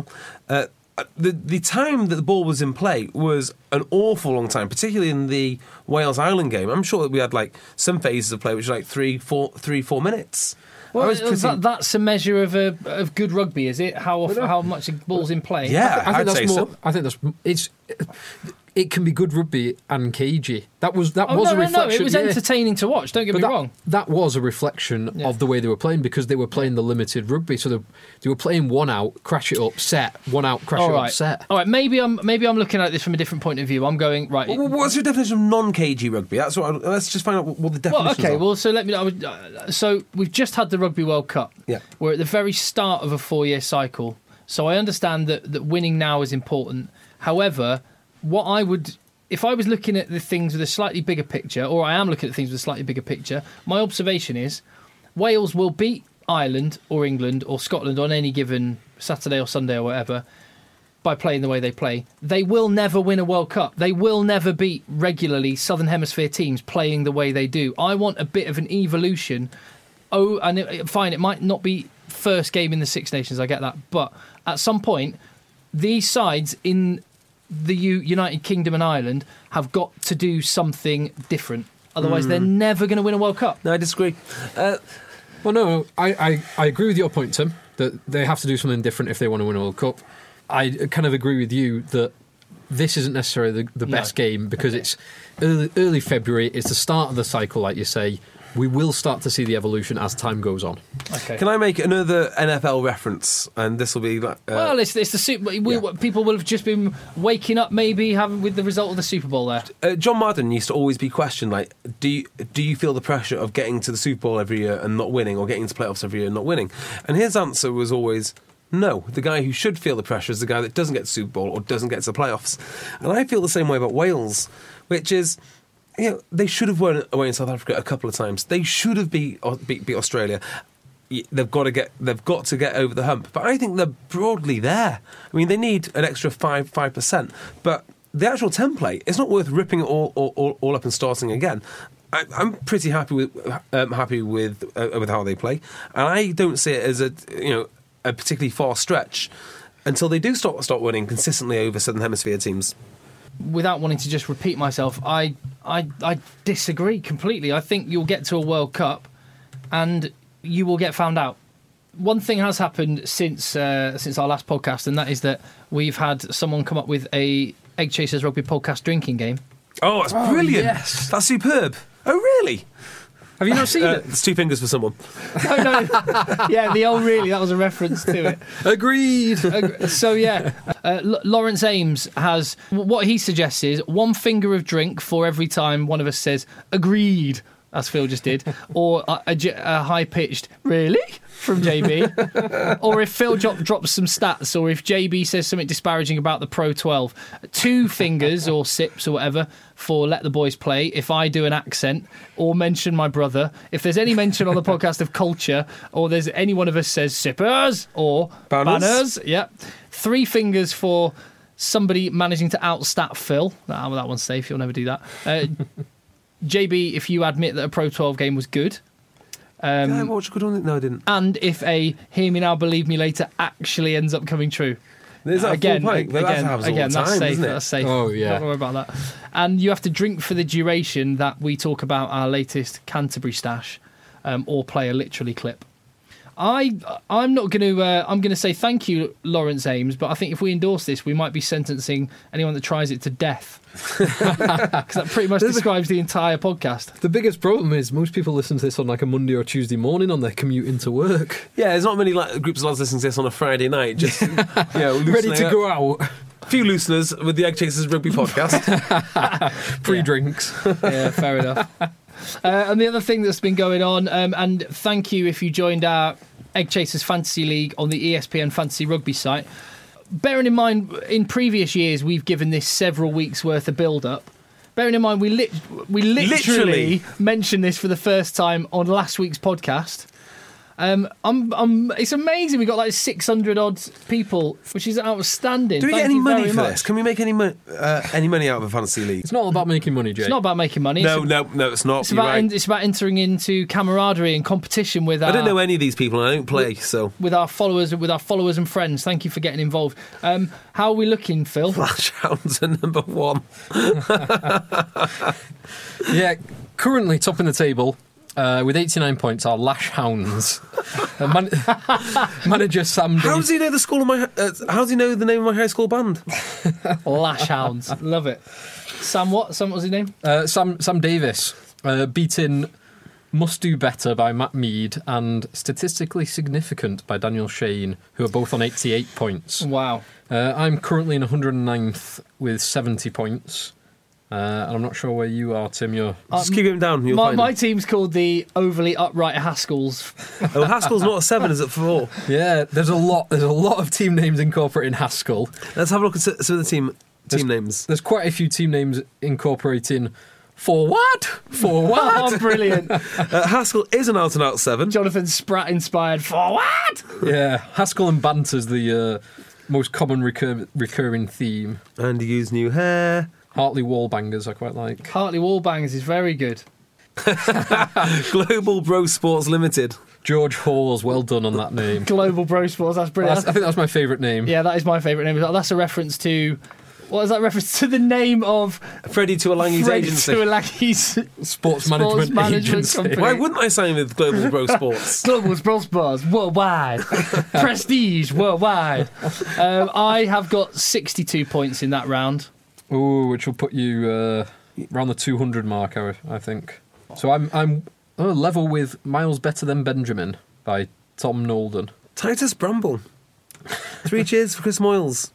The time that the ball was in play was an awful long time, particularly in the Wales-Ireland game. I'm sure that we had some phases of play which were 3-4 minutes. Well, that's a measure of good rugby, is it? How much the ball's in play? Yeah, I'd say so. I think it can be good rugby and cagey. That was a reflection. No, it was entertaining to watch. Don't get me wrong. That was a reflection of the way they were playing, because they were playing the limited rugby. So they were playing one out, crash it up, set, one out, crash it up, set. All right, maybe I'm looking at this from a different point of view. I'm going right. Well, what's your definition of non-cagey rugby? That's what. Let's just find out what the definition is. Well, so let me. So we've just had the Rugby World Cup. Yeah, we're at the very start of a 4-year cycle. So I understand that winning now is important. However, what I would, if I was looking at the things with a slightly bigger picture, or I am looking at things with a slightly bigger picture, my observation is Wales will beat Ireland or England or Scotland on any given Saturday or Sunday or whatever by playing the way they play. They will never win a World Cup. They will never beat regularly Southern Hemisphere teams playing the way they do. I want a bit of an evolution. Oh, and fine, it might not be first game in the Six Nations, I get that, but at some point, these sides in the United Kingdom and Ireland have got to do something different. Otherwise, they're never going to win a World Cup. No, I disagree. Well, no, I agree with your point, Tim, that they have to do something different if they want to win a World Cup. I kind of agree with you that this isn't necessarily the best game, because it's early February, it's the start of the cycle, like you say. We will start to see the evolution as time goes on. Okay. Can I make another NFL reference? And this will be well, it's the Super. People will have just been waking up, maybe with the result of the Super Bowl there. John Madden used to always be questioned, do you feel the pressure of getting to the Super Bowl every year and not winning, or getting to playoffs every year and not winning? And his answer was always, no. The guy who should feel the pressure is the guy that doesn't get to the Super Bowl or doesn't get to the playoffs. And I feel the same way about Wales, which is, they should have won away in South Africa a couple of times. They should have beat Australia. They've got to get over the hump. But I think they're broadly there. I mean, they need an extra 5%. But the actual template, it's not worth ripping it all up and starting again. I'm pretty happy with how they play, and I don't see it as a particularly far stretch until they do start winning consistently over Southern Hemisphere teams. Without wanting to just repeat myself, I disagree completely. I think you'll get to a World Cup and you will get found out. One thing has happened since our last podcast, and that is that we've had someone come up with a Egg Chasers Rugby podcast drinking game. Oh, that's brilliant! Yes. That's superb. Oh, really? Have you not seen it? It's two fingers for someone. No. Yeah, the old really, that was a reference to it. Agreed. So, yeah, Lawrence Ames has, what he suggests is one finger of drink for every time one of us says, agreed, as Phil just did, or a high-pitched, really? From JB. Or if Phil drops some stats, or if JB says something disparaging about the Pro 12, 2 fingers or sips or whatever for Let the Boys Play. If I do an accent or mention my brother, if there's any mention on the podcast of culture, or there's any one of us says sippers or banners, yeah. 3 fingers for somebody managing to outstat Phil. That one's safe, you'll never do that. JB, if you admit that a Pro 12 game was good. Did I watch a good one? No, I didn't. And if a hear me now, believe me later actually ends up coming true. There's that again, full pint. That happens all the time, that's safe. isn't it? That's safe. Oh, yeah. Don't worry about that. And you have to drink for the duration that we talk about our latest Canterbury stash, or play a literally clip. I'm not going to. I'm going to say thank you, Lawrence Ames. But I think if we endorse this, we might be sentencing anyone that tries it to death, because that pretty much describes the entire podcast. The biggest problem is most people listen to this on like a Monday or Tuesday morning on their commute into work. Yeah, there's not many groups of lads listening to this on a Friday night, just ready to go out. A few looseners with the Egg Chasers Rugby podcast. Pre-drinks. Yeah, fair enough. And the other thing that's been going on, and thank you if you joined our Egg Chasers Fantasy League on the ESPN Fantasy Rugby site. Bearing in mind, in previous years, we've given this several weeks' worth of build-up. Bearing in mind, we literally mentioned this for the first time on last week's podcast. It's amazing. We got like 600 odd people, which is outstanding. Do we Thank get any you money very for much. this? Can we make any money out of a fantasy league? It's not all about making money, Jay. It's not about making money. No, it's not. It's You're about right. it's about entering into camaraderie and competition with our. I don't know any of these people, and I don't play, so. With our followers and friends. Thank you for getting involved. How are we looking, Phil? Flash Hounds are number 1. Yeah, currently top in the table with 89 points are Lash Hounds. Manager Sam. How does he know the school of my? How does he know the name of my high school band? Lash Hounds, love it. Sam, what? Sam, what's his name? Sam Davis, beaten Must Do Better by Matt Mead and Statistically Significant by Daniel Shane, who are both on 88 points. Wow. I'm currently in 109th with 70 points. And I'm not sure where you are, Tim. Just keep him down. My team's called the Overly Upright Haskells. Oh, Haskell's not a 7, is it 4? Yeah, there's a lot of team names incorporating Haskell. Let's have a look at some of the team names. There's quite a few team names incorporating forward. Oh, brilliant. Haskell is an out-and-out 7. Jonathan Spratt inspired forward. Yeah, Haskell and banter's the most common recurring theme. And he used new hair. Hartley Wallbangers I quite like. Hartley Wallbangers is very good. Global Bro Sports Limited. George Hawes, well done on that name. Global Bro Sports, that's brilliant. I think that's my favourite name. Yeah, that is my favourite name. That's a reference to... What is that reference to? The name of Freddie Tuolangi's agency. Tuolangi's Sports Management Agency. Company. Why wouldn't I sign with Global Bro Sports? Global Bro Sports, worldwide. Prestige, worldwide. I have got 62 points in that round. Ooh, which will put you around the 200 mark, I think. So I'm level with Miles Better Than Benjamin by Tom Nolden. Titus Bramble. 3 cheers for Chris Moyles.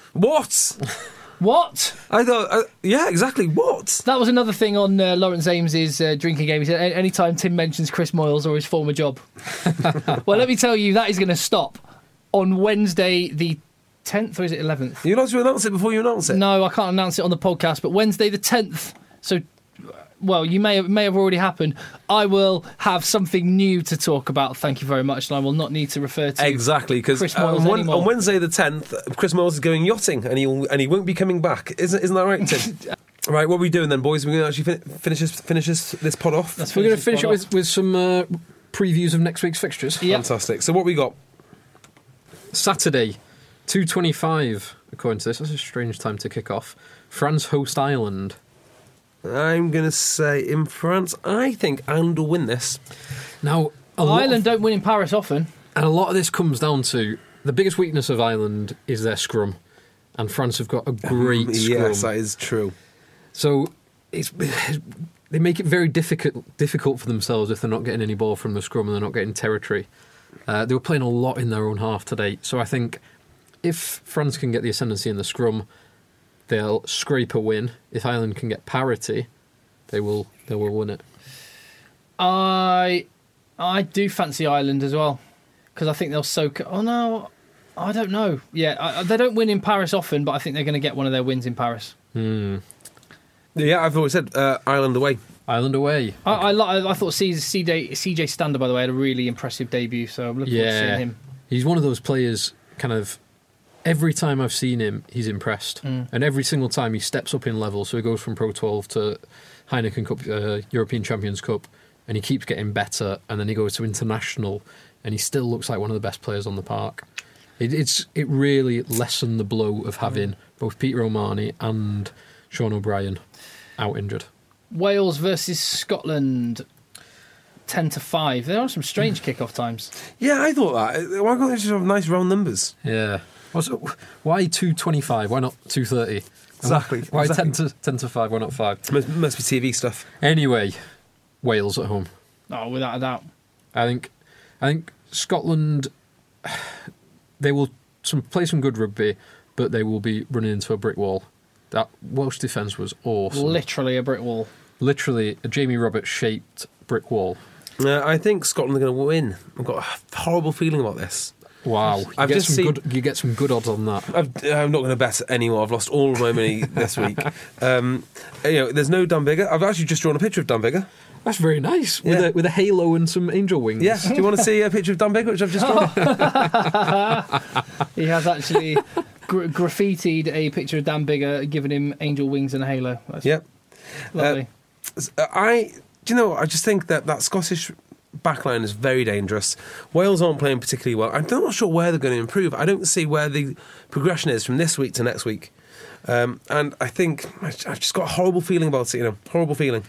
What? I thought, yeah, exactly. What? That was another thing on Lawrence Ames's drinking game. He said anytime Tim mentions Chris Moyles or his former job. Well, let me tell you, that is going to stop on Wednesday the 10th, or is it 11th? You'd like to announce it before you announce it? No, I can't announce it on the podcast, but Wednesday the 10th. So, well, you may have already happened. I will have something new to talk about, thank you very much, and I will not need to refer to exactly, because Chris Moyles anymore. On Wednesday the 10th, Chris Moyles is going yachting, and he won't be coming back. Isn't that right, Tim? Right, what are we doing then, boys? We're going to actually finish this pod off? We're going to finish it with some previews of next week's fixtures. Yep. Fantastic. So what we got? Saturday, 2:25, according to this. That's a strange time to kick off. France host Ireland. I'm going to say in France, I think Ireland will win this. Now, Ireland don't win in Paris often. And a lot of this comes down to the biggest weakness of Ireland is their scrum. And France have got a great scrum. Yes, that is true. So they make it very difficult for themselves if they're not getting any ball from the scrum and they're not getting territory. They were playing a lot in their own half today. So I think if France can get the ascendancy in the scrum, they'll scrape a win. If Ireland can get parity, they will win it. I do fancy Ireland as well, because I think they'll soak... Oh, no, I don't know. Yeah, they don't win in Paris often, but I think they're going to get one of their wins in Paris. Yeah, I've always said Ireland away. Ireland away. I thought CJ Stander, by the way, had a really impressive debut, so I'm looking forward to seeing him. He's one of those players, kind of... Every time I've seen him, he's impressed. And every single time he steps up in level, so he goes from Pro 12 to Heineken Cup, European Champions Cup, and he keeps getting better, and then he goes to international, and he still looks like one of the best players on the park. It really lessened the blow of having both Peter O'Mahony and Sean O'Brien out injured. Wales versus Scotland, 10-5. There are some strange kick-off times. Yeah, I thought that. Why can't they just have nice round numbers? Yeah. Why 2:25? Why not 2:30? Exactly. Why exactly. 10 to 5? Why not 5? Must be TV stuff. Anyway, Wales at home. Oh, without a doubt. I think Scotland, they will play some good rugby, but they will be running into a brick wall. That Welsh defence was awesome. Literally a brick wall. Literally a Jamie Roberts-shaped brick wall. I think Scotland are going to win. I've got a horrible feeling about this. Wow, you get some good odds on that. I'm not going to bet anymore. I've lost all of my money this week. There's no Dan Biggar. I've actually just drawn a picture of Dan Biggar. That's very nice. With a halo and some angel wings. Yeah. Do you want to see a picture of Dan Biggar, which I've just drawn? He has actually graffitied a picture of Dan Biggar, giving him angel wings and a halo. That's lovely. I just think that Scottish backline is very dangerous. Wales aren't playing particularly well. I'm not sure where they're going to improve. I don't see where the progression is from this week to next week. And I think I've just got a horrible feeling about it, horrible feeling.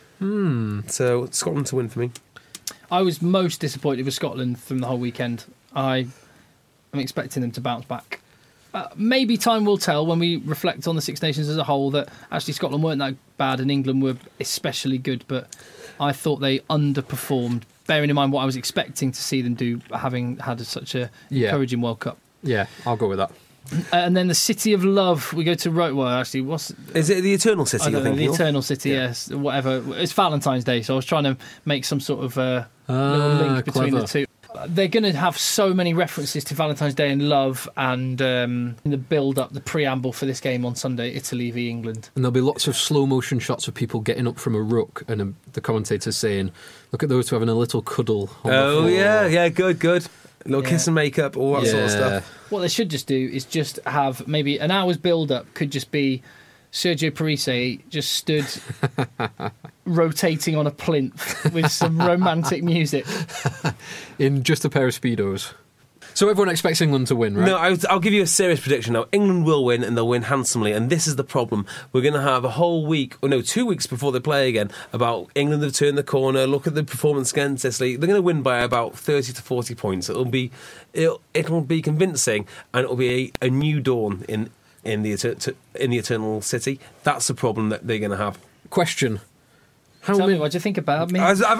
So Scotland to win for me. I was most disappointed with Scotland from the whole weekend. I am expecting them to bounce back. Maybe time will tell when we reflect on the Six Nations as a whole that actually Scotland weren't that bad and England were especially good, but I thought they underperformed, bearing in mind what I was expecting to see them do, having had such a encouraging World Cup. Yeah, I'll go with that. And then the City of Love, we go to is it the Eternal City? I don't know, the Eternal City, yes, whatever. It's Valentine's Day, so I was trying to make some sort of little link between the two. They're going to have so many references to Valentine's Day and love, and in the build-up, the preamble for this game on Sunday, Italy v England. And there'll be lots of slow-motion shots of people getting up from a ruck, and the commentators saying, "Look at those two having a little cuddle on the floor." yeah, good. A little kiss and makeup, all that sort of stuff. What they should just do is just have maybe an hour's build-up could just be Sergio Parisse just stood rotating on a plinth with some romantic music. In just a pair of Speedos. So everyone expects England to win, right? No, I'll give you a serious prediction now. England will win, and they'll win handsomely, and this is the problem. We're going to have a whole week, 2 weeks before they play again, about England have turned the corner, look at the performance against Italy. They're going to win by about 30 to 40 points. It'll be convincing, and it'll be a new dawn in the Eternal City. That's the problem that they're going to have. Question. Tell me, what do you think about me?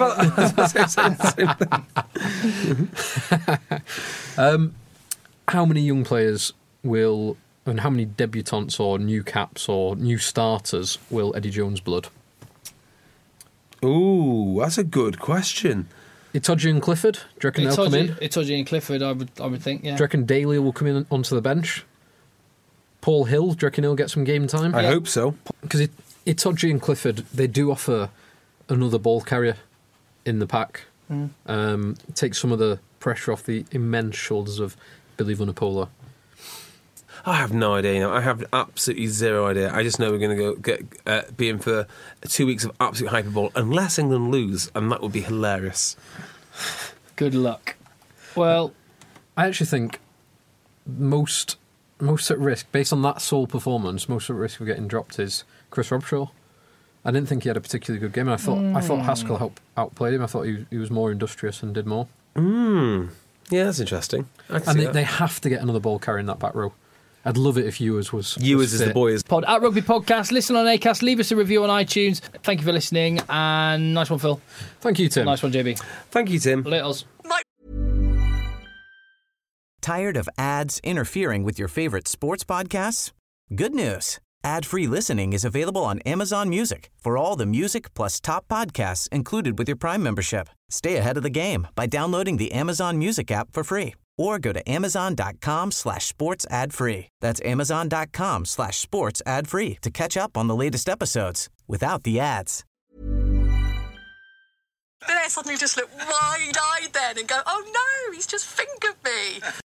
How many young players and how many debutants or new caps or new starters will Eddie Jones blood? Ooh, that's a good question. Itoje and Clifford, do you reckon they'll come in? Itoje and Clifford, I would think, yeah. Do you reckon Daly will come in onto the bench? Paul Hill, do you reckon he'll get some game time? I hope so. Because Itoje and Clifford, they do offer another ball carrier in the pack. Take some of the pressure off the immense shoulders of Billy Vunipola. I have no idea. I have absolutely zero idea. I just know we're going to be in for 2 weeks of absolute hyperbole, unless England lose, and that would be hilarious. Good luck. Well, I actually think most at risk, based on that sole performance, most at risk of getting dropped is Chris Robshaw. I didn't think he had a particularly good game. I thought Haskell outplayed him. I thought he was more industrious and did more. Yeah, that's interesting. They have to get another ball carrier in that back row. I'd love it if Ewers was is the boy. Pod at Rugby Podcast. Listen on Acast. Leave us a review on iTunes. Thank you for listening. And nice one, Phil. Thank you, Tim. Nice one, JB. Thank you, Tim. Littles. Tired of ads interfering with your favorite sports podcasts? Good news. Ad-free listening is available on Amazon Music for all the music plus top podcasts included with your Prime membership. Stay ahead of the game by downloading the Amazon Music app for free or go to amazon.com/sports ad free. That's amazon.com/sports ad free to catch up on the latest episodes without the ads. But I suddenly just look wide-eyed then and go, oh no, he's just fingered me.